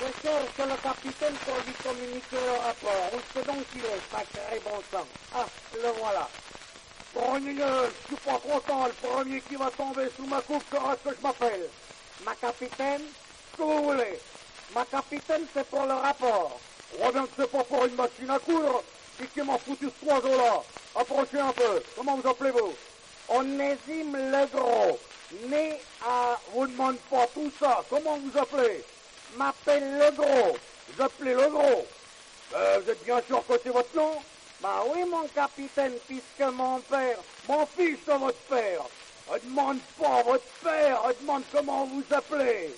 Je cherche le capitaine pour lui communiquer le rapport. Où c'est donc qu'il est, sacré bon sang? Ah, le voilà. Brognigneux, je suis pas content. Le premier qui va tomber sous ma coupe saura ce que je m'appelle. Ma capitaine? Ce que vous voulez. Ma capitaine, c'est pour le rapport. On voit bien que c'est pas pour une machine à coudre. Et qui m'a foutu ce oiseau-là. Approchez un peu. Comment vous appelez-vous? Onésime Legros, né à... Vous ne demandez pas tout ça. Comment vous appelez? M'appelle Legros. Vous appelez Legros? Vous êtes bien sûr que c'est votre nom? Bah oui, mon capitaine, puisque mon père... Mon fils de votre père. Ne demande pas votre père. Demande comment vous appelez.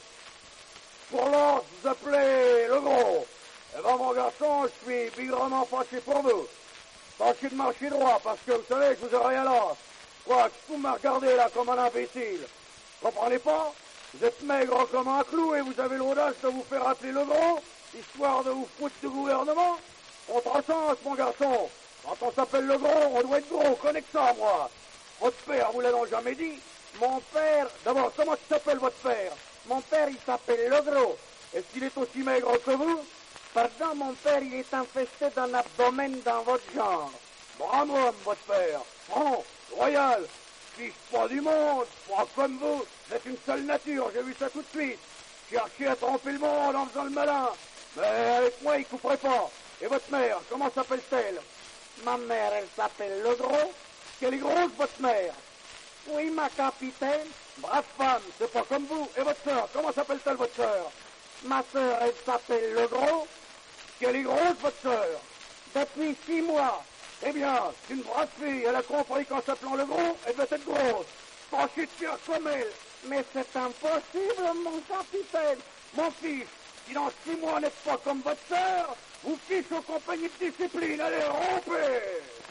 Pour l'or, vous appelez Legros. Eh ben, mon garçon, je suis bigrement fâché pour vous. Tâchez de marcher droit, parce que vous savez, je vous ai rien là. Quoi, vous me regardez là comme un imbécile. Comprenez pas? Vous êtes maigre comme un clou et vous avez l'audace de vous faire appeler Legros, histoire de vous foutre du gouvernement. Contresens, mon garçon. Quand on s'appelle Legros, on doit être gros, connais que ça, moi. Votre père vous l'a donc jamais dit? Mon père... D'abord, comment s'appelle votre père? Mon père, il s'appelle Legros. Est-ce qu'il est aussi maigre que vous? Pardon, mon père, il est infesté d'un abdomen dans votre genre. Bravo, votre père. Franc, royal, fils pas du monde, pas comme vous. Vous êtes une seule nature, j'ai vu ça tout de suite. Cherchez à tromper le monde en faisant le malin. Mais avec moi, il couperait pas. Et votre mère, comment s'appelle-t-elle? Ma mère, elle s'appelle Legros. Quelle est grosse, votre mère? Oui, ma capitaine. Brave femme, c'est pas comme vous. Et votre sœur, comment s'appelle-t-elle, votre sœur? Ma sœur, elle s'appelle Legros. Quelle est grosse, votre sœur? Depuis 6 mois. Eh bien, c'est une brave fille. Elle a compris qu'en s'appelant Legros, elle devait être grosse. Tâchez de faire comme elle. Mais c'est impossible, mon capitaine. Mon fils, si dans 6 mois n'êtes pas comme votre sœur, vous fiche aux compagnies de discipline. Allez, rompez!